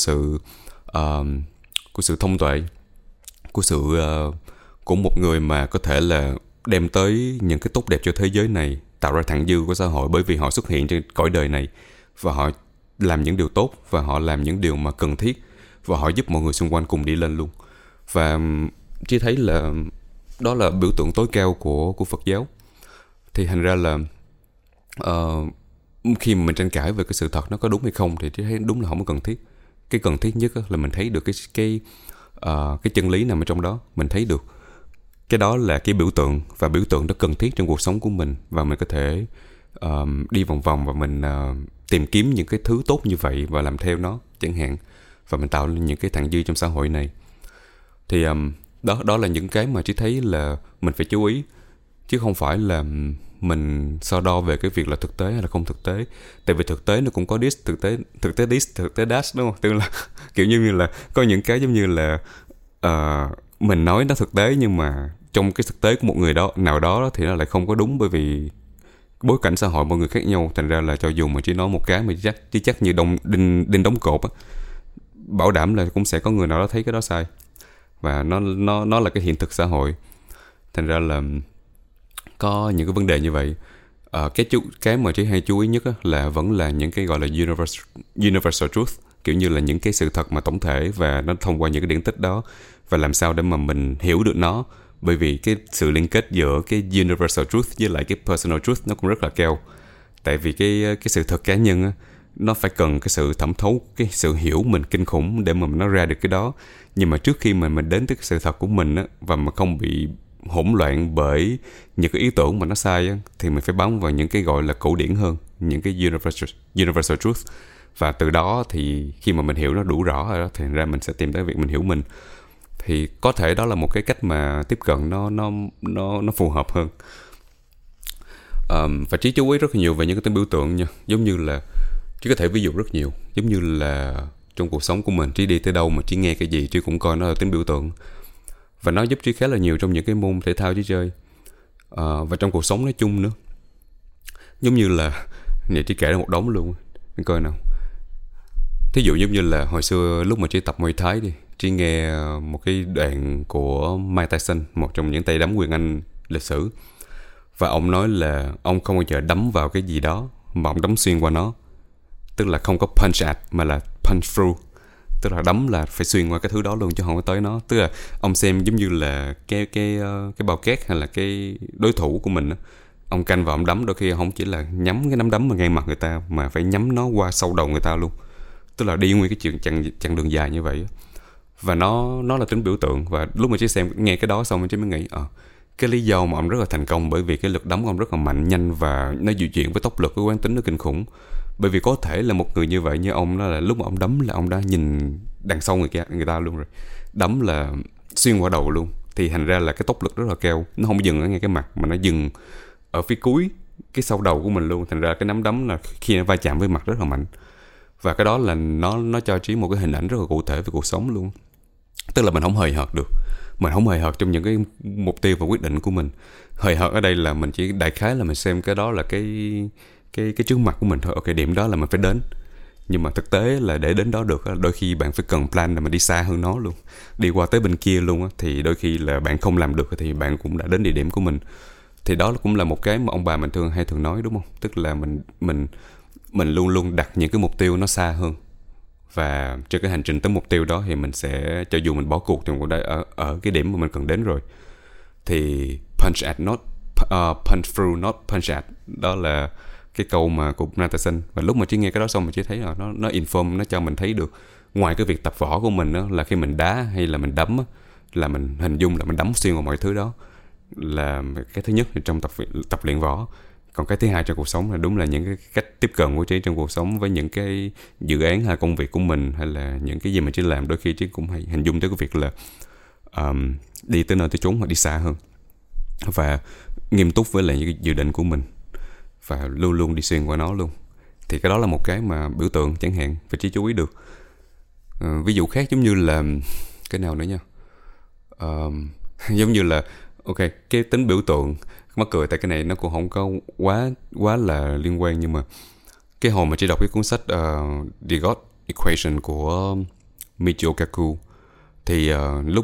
A: sự thông tuệ, của một người mà có thể là đem tới những cái tốt đẹp cho thế giới này, tạo ra thặng dư của xã hội, bởi vì họ xuất hiện trên cõi đời này và họ làm những điều tốt, và họ làm những điều mà cần thiết, và họ giúp mọi người xung quanh cùng đi lên luôn. Và chỉ thấy là đó là biểu tượng tối cao của Phật giáo. Thì thành ra là khi mà mình tranh cãi về cái sự thật nó có đúng hay không thì chỉ thấy đúng là không có cần thiết. Cái cần thiết nhất là mình thấy được cái chân lý nằm ở trong đó, mình thấy được cái đó là cái biểu tượng, và biểu tượng đó cần thiết trong cuộc sống của mình, và mình có thể đi vòng vòng và mình tìm kiếm những cái thứ tốt như vậy và làm theo nó chẳng hạn, và mình tạo nên những cái thặng dư trong xã hội này. Thì đó là những cái mà chỉ thấy là mình phải chú ý, chứ không phải là mình so đo về cái việc là thực tế hay là không thực tế. Tại vì thực tế nó cũng có thực tế dash, đúng không? Tức là kiểu như là có những cái giống như là mình nói nó thực tế, nhưng mà trong cái thực tế của một người nào đó thì nó lại không có đúng, bởi vì bối cảnh xã hội mọi người khác nhau. Thành ra là cho dù mà chỉ nói một cái mà chắc như đinh đóng cột á, bảo đảm là cũng sẽ có người nào đó thấy cái đó sai, và nó là cái hiện thực xã hội. Thành ra là có những cái vấn đề như vậy. Cái mà chị hay chú ý nhất là vẫn là những cái gọi là universal truth, kiểu như là những cái sự thật mà tổng thể, và nó thông qua những cái điển tích đó, và làm sao để mà mình hiểu được nó. Bởi vì cái sự liên kết giữa cái universal truth với lại cái personal truth nó cũng rất là cao. Tại vì cái sự thật cá nhân á, nó phải cần cái sự thẩm thấu, cái sự hiểu mình kinh khủng để mà nó ra được cái đó. Nhưng mà trước khi mà mình đến tới cái sự thật của mình á, và mà không bị hỗn loạn bởi những cái ý tưởng mà nó sai á, thì mình phải bám vào những cái gọi là cổ điển hơn, những cái universal truth. Và từ đó thì khi mà mình hiểu nó đủ rõ rồi đó, thì ra mình sẽ tìm tới việc mình hiểu mình. Thì có thể đó là một cái cách mà tiếp cận nó phù hợp hơn. Và Trí chú ý rất nhiều về những cái tính biểu tượng nha. Giống như là Trí có thể ví dụ rất nhiều. Giống như là trong cuộc sống của mình, Trí đi tới đâu mà Trí nghe cái gì Trí cũng coi nó là tính biểu tượng. Và nó giúp Trí khá là nhiều trong những cái môn thể thao Trí chơi, và trong cuộc sống nói chung nữa. Giống như là này, Trí kể ra một đống luôn, anh coi nào. Thí dụ giống như là hồi xưa lúc mà Trí tập Muay Thái đi, Trí nghe một cái đoạn của Mike Tyson, một trong những tay đấm quyền Anh lịch sử. Và ông nói là ông không bao giờ đấm vào cái gì đó mà ông đấm xuyên qua nó. Tức là không có punch at mà là punch through. Tức là đấm là phải xuyên qua cái thứ đó luôn, chứ không có tới nó. Tức là ông xem giống như là cái bao cát hay là cái đối thủ của mình, ông canh vào ông đấm, đôi khi không chỉ là nhắm cái nắm đấm mà ngay mặt người ta, mà phải nhắm nó qua sau đầu người ta luôn. Tức là đi nguyên cái chặng đường dài như vậy. Và nó là tính biểu tượng. Và lúc mà Chí nghe cái đó xong Chí mới nghĩ cái lý do mà ông rất là thành công bởi vì cái lực đấm của ông rất là mạnh, nhanh, và nó di chuyển với tốc lực, với quán tính nó kinh khủng. Bởi vì có thể là một người như vậy như ông, đó là lúc mà ông đấm là ông đã nhìn đằng sau người ta luôn rồi, đấm là xuyên qua đầu luôn. Thì thành ra là cái tốc lực rất là cao, nó không dừng ở ngay cái mặt mà nó dừng ở phía cuối cái sau đầu của mình luôn. Thành ra cái nắm đấm là khi nó va chạm với mặt rất là mạnh. Và cái đó là nó cho Trí một cái hình ảnh rất là cụ thể về cuộc sống luôn. Tức là mình không hời hợt được, mình không hời hợt trong những cái mục tiêu và quyết định của mình. Hời hợt ở đây là mình chỉ đại khái là mình xem cái đó là cái trước mặt của mình thôi. Ok, điểm đó là mình phải đến. Nhưng mà thực tế là để đến đó được, đôi khi bạn phải cần plan là mình đi xa hơn nó luôn, đi qua tới bên kia luôn. Thì đôi khi là bạn không làm được thì bạn cũng đã đến địa điểm của mình. Thì đó cũng là một cái mà ông bà mình hay thường nói, đúng không? Tức là mình luôn luôn đặt những cái mục tiêu nó xa hơn, và trên cái hành trình tới mục tiêu đó thì mình sẽ, cho dù mình bỏ cuộc thì cũng đã ở cái điểm mà mình cần đến rồi. Thì punch through, not punch at, đó là cái câu mà của Nathan. Và lúc mà chỉ nghe cái đó xong mình chỉ thấy là nó inform, nó cho mình thấy được ngoài cái việc tập võ của mình đó, là khi mình đá hay là mình đấm là mình hình dung là mình đấm xuyên vào mọi thứ đó, là cái thứ nhất trong tập luyện võ. Còn cái thứ hai trong cuộc sống là đúng là những cái cách tiếp cận của Trí trong cuộc sống với những cái dự án hay công việc của mình, hay là những cái gì mà Trí làm, đôi khi Trí cũng hay hình dung tới cái việc là đi tới nơi tới chốn hoặc đi xa hơn, và nghiêm túc với lại những cái dự định của mình, và luôn luôn đi xuyên qua nó luôn. Thì cái đó là một cái mà biểu tượng chẳng hạn, và Trí chú ý được. Ví dụ khác giống như là cái nào nữa nha, giống như là ok, cái tính biểu tượng mắc cười tại cái này nó cũng không có quá là liên quan, nhưng mà cái hồi mà Trí đọc cái cuốn sách The God Equation của Michio Kaku, thì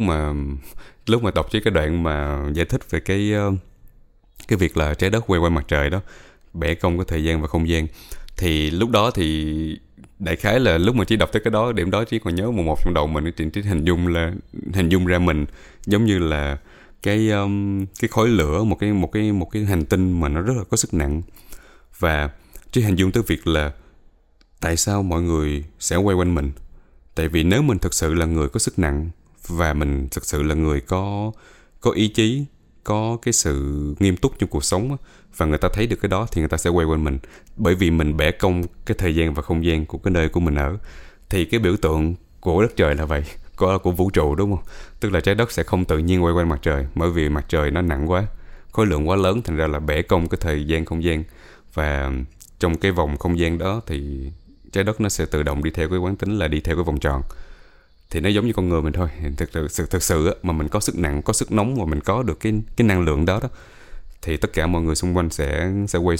A: lúc mà đọc cái đoạn mà giải thích về cái việc là trái đất quay quanh mặt trời đó, bẻ cong cái thời gian và không gian, thì lúc đó thì đại khái là lúc mà Trí đọc tới cái đó, điểm đó Trí còn nhớ một trong đầu mình, Trí hình dung ra mình giống như là cái khối lửa, một cái hành tinh mà nó rất là có sức nặng, và Trí hình dung tới việc là tại sao mọi người sẽ quay quanh mình. Tại vì nếu mình thực sự là người có sức nặng, và mình thực sự là người có ý chí, có cái sự nghiêm túc trong cuộc sống, và người ta thấy được cái đó thì người ta sẽ quay quanh mình, bởi vì mình bẻ cong cái thời gian và không gian của cái nơi của mình ở. Thì cái biểu tượng của đất trời là vậy, của vũ trụ, đúng không? Tức là trái đất sẽ không tự nhiên quay quanh mặt trời, bởi vì mặt trời nó nặng quá, khối lượng quá lớn, thành ra là bẻ cong cái thời gian không gian, và trong cái vòng không gian đó thì trái đất nó sẽ tự động đi theo cái quán tính là đi theo cái vòng tròn. Thì nó giống như con người mình thôi. Thực sự mà mình có sức nặng, có sức nóng, và mình có được cái năng lượng đó thì tất cả mọi người xung quanh sẽ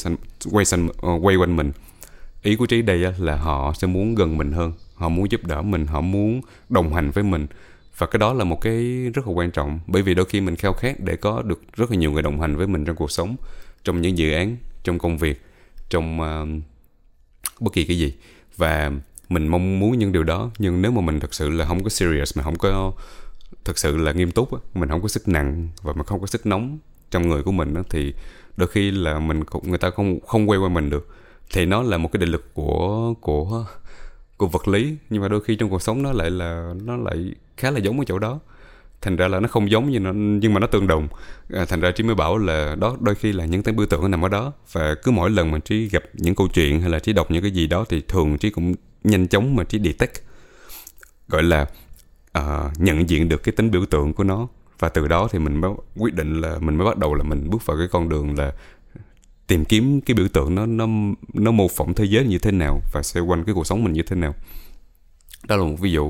A: quay quanh mình. Ý của Trí đây là họ sẽ muốn gần mình hơn, họ muốn giúp đỡ mình, họ muốn đồng hành với mình, và cái đó là một cái rất là quan trọng, bởi vì đôi khi mình khao khát để có được rất là nhiều người đồng hành với mình trong cuộc sống, trong những dự án, trong công việc, trong bất kỳ cái gì, và mình mong muốn những điều đó. Nhưng nếu mà mình thực sự là không có serious, mình không có thực sự là nghiêm túc, mình không có sức nặng và mình không có sức nóng trong người của mình, thì đôi khi là người ta không quay qua mình được. Thì nó là một cái định lực của vật lý, nhưng mà đôi khi trong cuộc sống nó lại khá là giống ở chỗ đó. Thành ra là nó không giống nhưng mà nó tương đồng. Thành ra Trí mới bảo là đó, đôi khi là những cái biểu tượng nó nằm ở đó. Và cứ mỗi lần mà Trí gặp những câu chuyện hay là Trí đọc những cái gì đó, thì thường Trí cũng nhanh chóng mà Trí detect, gọi là nhận diện được cái tính biểu tượng của nó. Và từ đó thì mình mới quyết định là mình mới bắt đầu là mình bước vào cái con đường là tìm kiếm cái biểu tượng nó mô phỏng thế giới như thế nào và xoay quanh cái cuộc sống mình như thế nào. Đó là một ví dụ.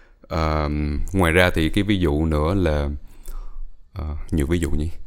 A: Ngoài ra thì cái ví dụ nữa là nhiều ví dụ nhỉ.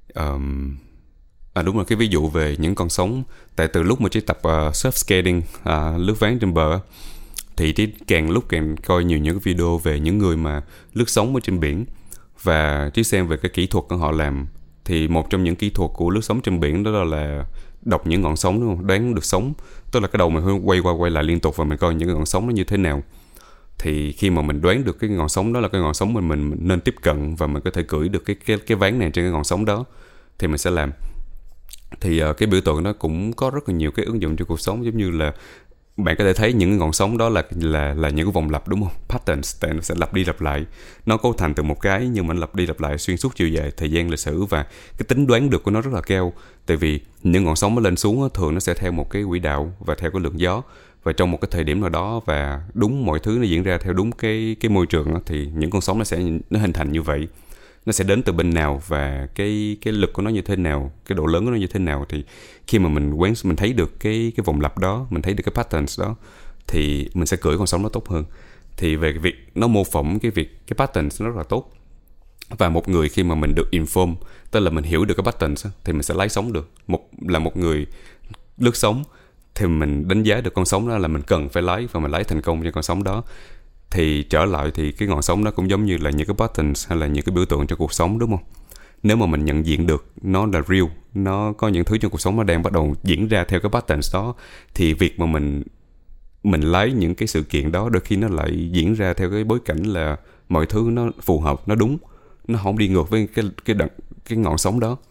A: Đúng rồi, cái ví dụ về những con sóng. Tại từ lúc mà Trí tập surf skating, lướt ván trên bờ, thì Trí càng coi nhiều những cái video về những người mà lướt sóng ở trên biển, và Trí xem về cái kỹ thuật của họ làm. Thì một trong những kỹ thuật của lướt sóng trên biển đó là đọc những ngọn sóng, đúng không? Đoán được sóng, tức là cái đầu mình quay qua quay lại liên tục và mình coi những cái ngọn sóng nó như thế nào. Thì khi mà mình đoán được cái ngọn sóng đó là cái ngọn sóng mình nên tiếp cận, và mình có thể cưỡi được cái ván này trên cái ngọn sóng đó, thì mình sẽ làm. Thì cái biểu tượng đó cũng có rất là nhiều cái ứng dụng trong cuộc sống, giống như là bạn có thể thấy những ngọn sóng đó là những cái vòng lặp, đúng không? Patterns, tại nó sẽ lặp đi lặp lại, nó cấu thành từ một cái nhưng mà nó lặp đi lặp lại xuyên suốt chiều dài thời gian lịch sử, và cái tính đoán được của nó rất là cao. Tại vì những ngọn sóng nó lên xuống thường nó sẽ theo một cái quỹ đạo và theo cái lượng gió, và trong một cái thời điểm nào đó, và đúng mọi thứ nó diễn ra theo đúng cái môi trường đó, thì những con sóng nó hình thành như vậy. Nó sẽ đến từ bên nào và cái lực của nó như thế nào, cái độ lớn của nó như thế nào. Thì khi mà mình thấy được cái vòng lặp đó, mình thấy được cái patterns đó, thì mình sẽ cưỡi con sóng nó tốt hơn. Thì về cái việc nó mô phỏng cái patterns nó rất là tốt. Và một người khi mà mình được inform, tức là mình hiểu được cái patterns, thì mình sẽ lái sóng được. Một người lướt sóng thì mình đánh giá được con sóng đó là mình cần phải lái, và mình lái thành công trên con sóng đó. Thì trở lại thì cái ngọn sóng đó cũng giống như là những cái patterns hay là những cái biểu tượng trong cuộc sống, đúng không? Nếu mà mình nhận diện được nó là real, nó có những thứ trong cuộc sống nó đang bắt đầu diễn ra theo cái patterns đó, thì việc mà mình lấy những cái sự kiện đó, đôi khi nó lại diễn ra theo cái bối cảnh là mọi thứ nó phù hợp, nó đúng, nó không đi ngược với cái ngọn sóng đó.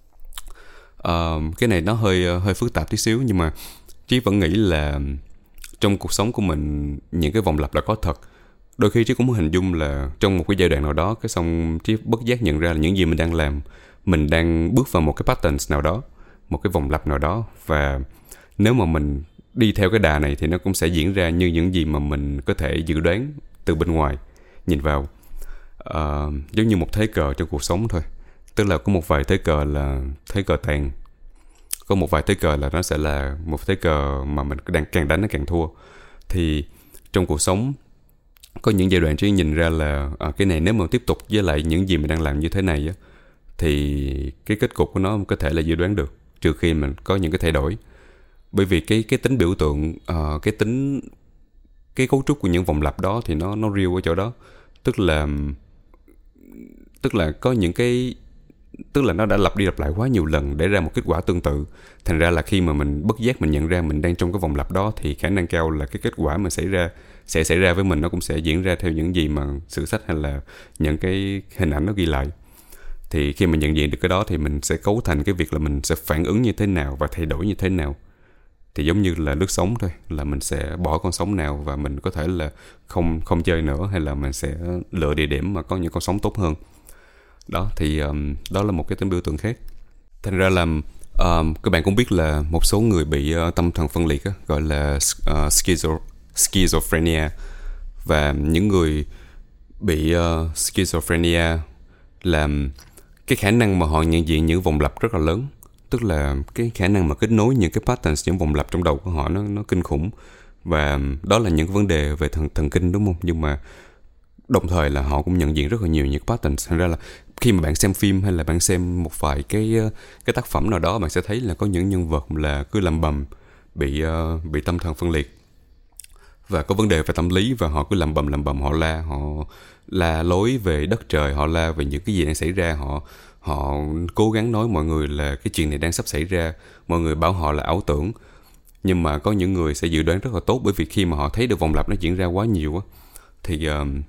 A: Cái này nó hơi phức tạp tí xíu, nhưng mà Trí vẫn nghĩ là trong cuộc sống của mình những cái vòng lặp là có thật. Đôi khi Trí cũng hình dung là trong một cái giai đoạn nào đó, cái xong Trí bất giác nhận ra là những gì mình đang làm, mình đang bước vào một cái patterns nào đó, một cái vòng lặp nào đó, và nếu mà mình đi theo cái đà này thì nó cũng sẽ diễn ra như những gì mà mình có thể dự đoán từ bên ngoài nhìn vào. Giống như một thế cờ trong cuộc sống thôi. Tức là có một vài thế cờ là thế cờ tàn, có một vài thế cờ là nó sẽ là một thế cờ mà mình càng đánh nó càng thua. Thì trong cuộc sống có những giai đoạn chỉ nhìn ra là cái này nếu mà tiếp tục với lại những gì mình đang làm như thế này á, thì cái kết cục của nó có thể là dự đoán được, trừ khi mình có những cái thay đổi. Bởi vì cái tính biểu tượng, cái cấu trúc của những vòng lặp đó thì nó real ở chỗ đó. Tức là có những cái, tức là nó đã lặp đi lặp lại quá nhiều lần để ra một kết quả tương tự. Thành ra là khi mà mình bất giác mình nhận ra mình đang trong cái vòng lặp đó, thì khả năng cao là cái kết quả mà sẽ xảy ra với mình nó cũng sẽ diễn ra theo những gì mà sử sách hay là những cái hình ảnh nó ghi lại. Thì khi mình nhận diện được cái đó thì mình sẽ cấu thành cái việc là mình sẽ phản ứng như thế nào và thay đổi như thế nào. Thì giống như là lướt sóng thôi, là mình sẽ bỏ con sóng nào và mình có thể là không chơi nữa, hay là mình sẽ lựa địa điểm mà có những con sóng tốt hơn. Đó thì đó là một cái tính biểu tượng khác. Thành ra là các bạn cũng biết là một số người bị tâm thần phân liệt á, gọi là schizophrenia. Và những người bị schizophrenia là cái khả năng mà họ nhận diện những vòng lặp rất là lớn. Tức là cái khả năng mà kết nối những cái patterns, những vòng lặp trong đầu của họ nó kinh khủng. Và đó là những vấn đề về thần kinh, đúng không? Nhưng mà đồng thời là họ cũng nhận diện rất là nhiều những patterns. Thành ra là khi mà bạn xem phim hay là bạn xem một vài cái tác phẩm nào đó, bạn sẽ thấy là có những nhân vật là cứ lầm bầm bị tâm thần phân liệt và có vấn đề về tâm lý, và họ cứ lầm bầm, họ la lối về đất trời, họ la về những cái gì đang xảy ra, họ cố gắng nói mọi người là cái chuyện này đang sắp xảy ra, mọi người bảo họ là ảo tưởng. Nhưng mà có những người sẽ dự đoán rất là tốt, bởi vì khi mà họ thấy được vòng lặp nó diễn ra quá nhiều á, thì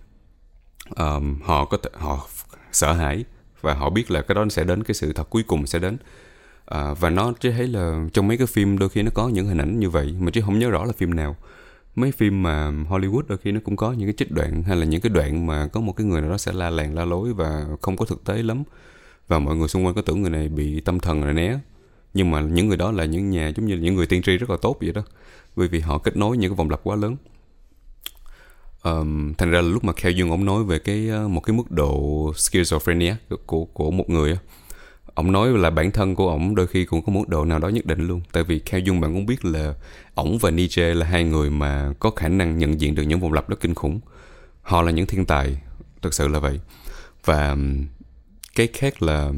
A: họ sợ hãi, và họ biết là cái đó sẽ đến, cái sự thật cuối cùng sẽ đến. Và nó chỉ thấy là trong mấy cái phim đôi khi nó có những hình ảnh như vậy, mà chứ không nhớ rõ là phim nào. Mấy phim mà Hollywood đôi khi nó cũng có những cái trích đoạn, hay là những cái đoạn mà có một cái người nào đó sẽ la làng la lối và không có thực tế lắm, và mọi người xung quanh có tưởng người này bị tâm thần rồi né. Nhưng mà những người đó là những nhà giống như là những người tiên tri rất là tốt vậy đó, bởi vì họ kết nối những cái vòng lặp quá lớn. Thành ra là lúc mà Carl Jung ông nói về một cái mức độ schizophrenia của một người á, ông nói là bản thân của ổng đôi khi cũng có mức độ nào đó nhất định luôn. Tại vì Carl Jung bạn cũng biết là ổng và Nietzsche là hai người mà có khả năng nhận diện được những vòng lặp đó kinh khủng. Họ là những thiên tài, thực sự là vậy. Và cái khác là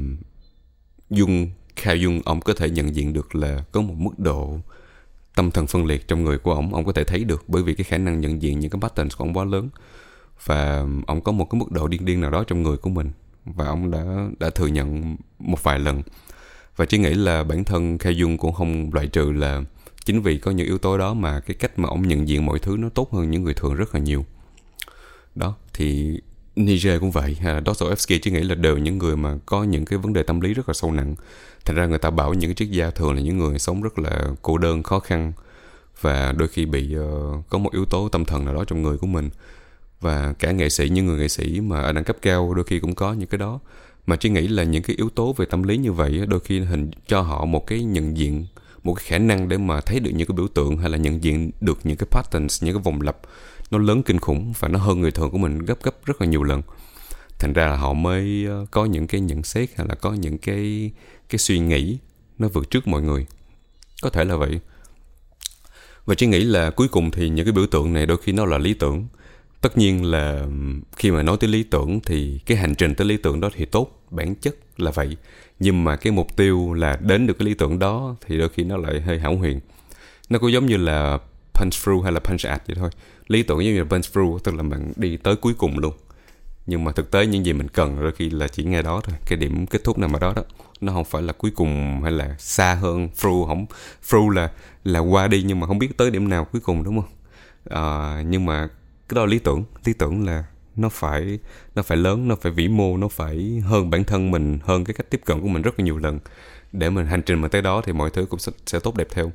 A: Carl Jung ông có thể nhận diện được là có một mức độ tâm thần phân liệt trong người của ông có thể thấy được, bởi vì cái khả năng nhận diện những cái patterns của ông quá lớn. Và ông có một cái mức độ điên nào đó trong người của mình, và ông đã thừa nhận một vài lần. Và chỉ nghĩ là bản thân Carl Jung cũng không loại trừ là chính vì có những yếu tố đó mà cái cách mà ông nhận diện mọi thứ nó tốt hơn những người thường rất là nhiều. Đó thì Nietzsche cũng vậy, Dostoevsky chỉ nghĩ là đều những người mà có những cái vấn đề tâm lý rất là sâu nặng. Thành ra người ta bảo những cái triết gia thường là những người sống rất là cô đơn, khó khăn, và đôi khi bị có một yếu tố tâm thần nào đó trong người của mình. Và cả nghệ sĩ, những người nghệ sĩ mà ở đẳng cấp cao đôi khi cũng có những cái đó. Mà chỉ nghĩ là những cái yếu tố về tâm lý như vậy đôi khi hình cho họ một cái nhận diện, một cái khả năng để mà thấy được những cái biểu tượng, hay là nhận diện được những cái patterns, những cái vòng lặp nó lớn kinh khủng, và nó hơn người thường của mình gấp rất là nhiều lần. Thành ra là họ mới có những cái nhận xét, hay là có những cái suy nghĩ nó vượt trước mọi người. Có thể là vậy. Và chỉ nghĩ là cuối cùng thì những cái biểu tượng này đôi khi nó là lý tưởng. Tất nhiên là khi mà nói tới lý tưởng thì cái hành trình tới lý tưởng đó thì tốt, bản chất là vậy. Nhưng mà cái mục tiêu là đến được cái lý tưởng đó thì đôi khi nó lại hơi hão huyền. Nó cũng giống như là punch through hay là punch out vậy thôi. Lý tưởng giống như là punch through, tức là bạn đi tới cuối cùng luôn. Nhưng mà thực tế những gì mình cần đôi khi là chỉ ngay đó thôi. Cái điểm kết thúc nào mà đó. Nó không phải là cuối cùng hay là xa hơn. Through là qua đi nhưng mà không biết tới điểm nào cuối cùng, đúng không? Nhưng mà cái đó là lý tưởng. Lý tưởng là nó phải lớn, nó phải vĩ mô, nó phải hơn bản thân mình, hơn cái cách tiếp cận của mình rất là nhiều lần. Để mình hành trình mà tới đó thì mọi thứ cũng sẽ tốt đẹp theo.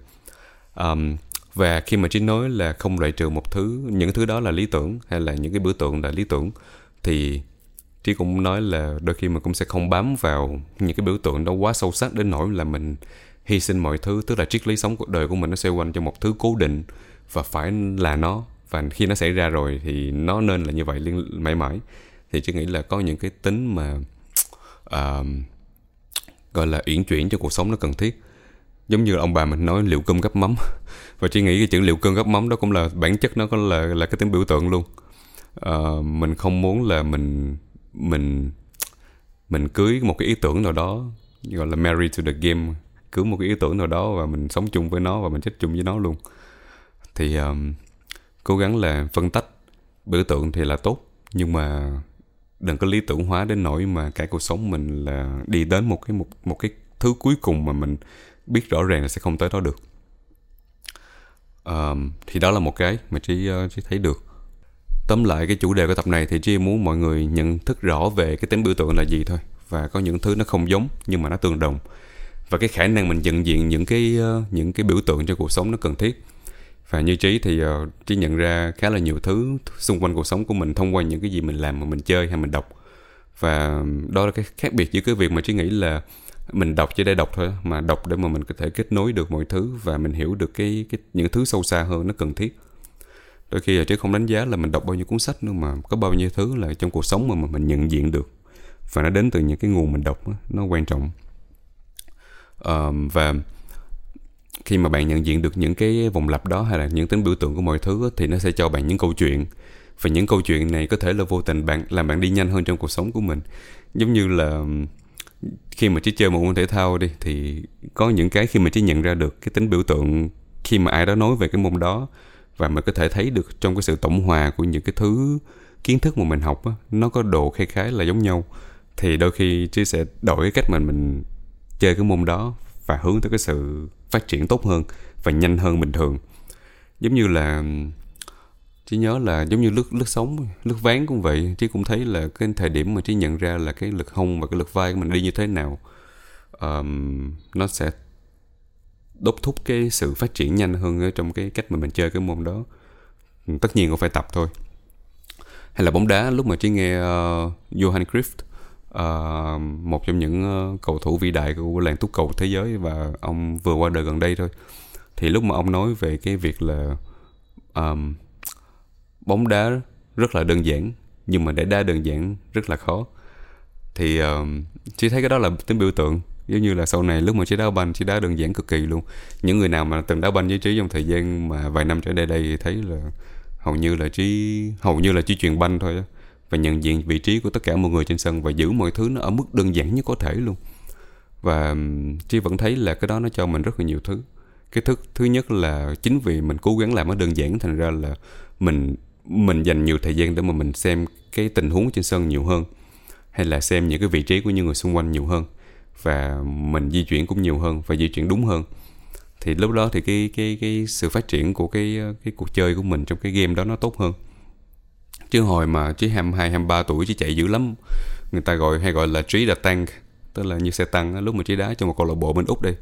A: Và khi mà Trí nói là không loại trừ những thứ đó là lý tưởng, hay là những cái biểu tượng là lý tưởng, thì Trí cũng nói là đôi khi mình cũng sẽ không bám vào những cái biểu tượng đó quá sâu sắc đến nỗi là mình hy sinh mọi thứ, tức là triết lý sống cuộc đời của mình nó xoay quanh cho một thứ cố định và phải là nó, và khi nó xảy ra rồi thì nó nên là như vậy mãi mãi. Thì Trí nghĩ là có những cái tính mà gọi là uyển chuyển cho cuộc sống nó cần thiết. Giống như ông bà mình nói liệu cơm gắp mắm và Trí nghĩ cái chữ liệu cơm gắp mắm đó cũng là bản chất nó có là cái tính biểu tượng luôn. Mình không muốn là mình cưới một cái ý tưởng nào đó, gọi là marry to the game, cưới một cái ý tưởng nào đó và mình sống chung với nó và mình chết chung với nó luôn. Thì cố gắng là phân tách. Biểu tượng thì là tốt, nhưng mà đừng có lý tưởng hóa đến nỗi mà cả cuộc sống mình là đi đến một cái thứ cuối cùng mà mình biết rõ ràng là sẽ không tới đó được. Thì đó là một cái mà Trí thấy được. Tóm lại cái chủ đề của tập này thì Trí muốn mọi người nhận thức rõ về cái tính biểu tượng là gì thôi, và có những thứ nó không giống nhưng mà nó tương đồng, và cái khả năng mình nhận diện những cái biểu tượng cho cuộc sống nó cần thiết. Và như Trí thì Trí nhận ra khá là nhiều thứ xung quanh cuộc sống của mình thông qua những cái gì mình làm, mà mình chơi hay mình đọc. Và đó là cái khác biệt giữa cái việc mà Trí nghĩ là mình đọc chỉ để đọc thôi, mà đọc để mà mình có thể kết nối được mọi thứ và mình hiểu được những thứ sâu xa hơn nó cần thiết. Đôi khi là Trí không đánh giá là mình đọc bao nhiêu cuốn sách nữa, mà có bao nhiêu thứ là trong cuộc sống mà mình nhận diện được, và nó đến từ những cái nguồn mình đọc đó, nó quan trọng. Và khi mà bạn nhận diện được những cái vòng lặp đó hay là những tính biểu tượng của mọi thứ thì nó sẽ cho bạn những câu chuyện, và những câu chuyện này có thể là vô tình làm bạn đi nhanh hơn trong cuộc sống của mình. Giống như là khi mà Trí chơi một môn thể thao đi, thì có những cái khi mà Trí nhận ra được cái tính biểu tượng khi mà ai đó nói về cái môn đó, và mình có thể thấy được trong cái sự tổng hòa của những cái thứ kiến thức mà mình học á, nó có độ khá khá là giống nhau, thì đôi khi Trí sẽ đổi cái cách mà mình chơi cái môn đó và hướng tới cái sự phát triển tốt hơn và nhanh hơn bình thường. Giống như là Trí nhớ là giống như lướt sóng, lướt ván cũng vậy. Trí cũng thấy là cái thời điểm mà Trí nhận ra là cái lực hông và cái lực vai của mình đi như thế nào, nó sẽ đốc thúc cái sự phát triển nhanh hơn ở trong cái cách mà mình chơi cái môn đó. Tất nhiên cũng phải tập thôi. Hay là bóng đá, lúc mà Trí nghe Johan Cruyff, một trong những cầu thủ vĩ đại của làng túc cầu thế giới, và ông vừa qua đời gần đây thôi, thì lúc mà ông nói về cái việc là bóng đá rất là đơn giản, nhưng mà để đá đơn giản rất là khó, thì Trí thấy cái đó là tính biểu tượng. Giống như là sau này lúc mà Trí đá banh, Trí đá đơn giản cực kỳ luôn. Những người nào mà từng đá banh với Trí trong thời gian mà vài năm trở lại đây thì thấy là hầu như là Trí chuyền banh thôi á, và nhận diện vị trí của tất cả mọi người trên sân và giữ mọi thứ nó ở mức đơn giản nhất có thể luôn. Và Trí vẫn thấy là cái đó nó cho mình rất là nhiều thứ. Cái thứ nhất là chính vì mình cố gắng làm nó đơn giản, thành ra là mình dành nhiều thời gian để mà mình xem cái tình huống trên sân nhiều hơn, hay là xem những cái vị trí của những người xung quanh nhiều hơn, và mình di chuyển cũng nhiều hơn và di chuyển đúng hơn. Thì lúc đó thì cái sự phát triển của cái cuộc chơi của mình trong cái game đó nó tốt hơn. Chứ hồi mà Trí 22, 23 tuổi Trí chạy dữ lắm. Người ta hay gọi là Trí là tank, tức là như xe tăng. Lúc mà Trí đá trong một câu lạc bộ bên Úc đây,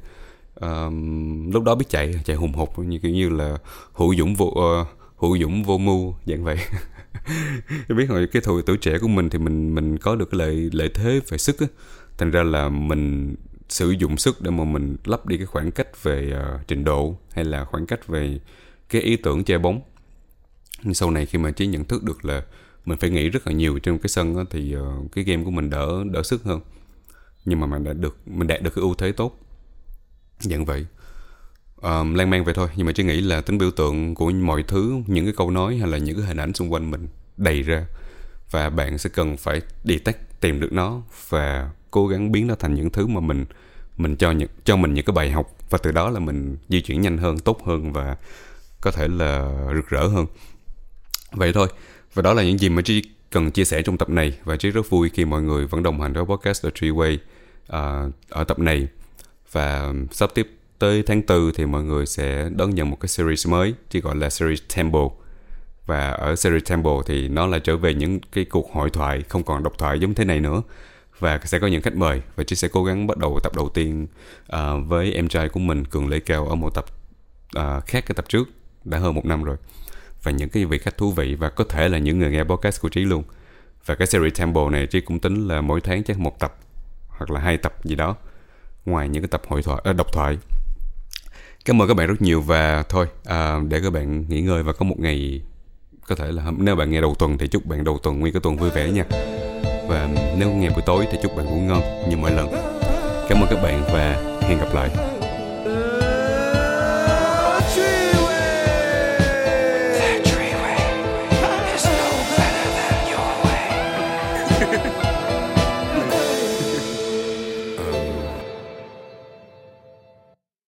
A: lúc đó biết chạy hùng hục, như là hữu dũng vô mưu dạng vậy. Biết hồi cái tuổi trẻ của mình thì mình có được cái lợi thế về sức á, thành ra là mình sử dụng sức để mà mình lấp đi cái khoảng cách về trình độ, hay là khoảng cách về cái ý tưởng chơi bóng. Nhưng sau này khi mà Trí nhận thức được là mình phải nghĩ rất là nhiều trên cái sân đó, thì cái game của mình đỡ sức hơn, nhưng mà mình đạt được cái ưu thế tốt dạng vậy. Lan man vậy thôi, nhưng mà Trí nghĩ là tính biểu tượng của mọi thứ, những cái câu nói hay là những cái hình ảnh xung quanh mình đầy ra, và bạn sẽ cần phải tìm được nó và cố gắng biến nó thành những thứ mà mình cho mình những cái bài học, và từ đó là mình di chuyển nhanh hơn, tốt hơn và có thể là rực rỡ hơn. Vậy thôi. Và đó là những gì mà Trí cần chia sẻ trong tập này, và Trí rất vui khi mọi người vẫn đồng hành với podcast The Three Way ở tập này. Và sắp tiếp tới tháng 4 thì mọi người sẽ đón nhận một cái series mới, Trí gọi là series Temple. Và ở series Temple thì nó là trở về những cái cuộc hội thoại, không còn độc thoại giống thế này nữa, và sẽ có những khách mời. Và Trí sẽ cố gắng bắt đầu tập đầu tiên với em trai của mình, Cường Lê Cao, ở một tập khác cái tập trước, đã hơn 1 năm rồi, và những cái vị khách thú vị, và có thể là những người nghe podcast của Trí luôn. Và cái series Temple này Trí cũng tính là mỗi tháng chắc 1 tập hoặc là 2 tập gì đó, ngoài những cái tập độc thoại. Cảm ơn các bạn rất nhiều và thôi để các bạn nghỉ ngơi và có một ngày, có thể là nếu bạn nghe đầu tuần thì chúc bạn đầu tuần nguyên cái tuần vui vẻ nha. Và nếu nghe buổi tối thì chúc bạn ngủ ngon như mọi lần. Cảm ơn các bạn và hẹn gặp lại.
B: That three-way is no better than your way.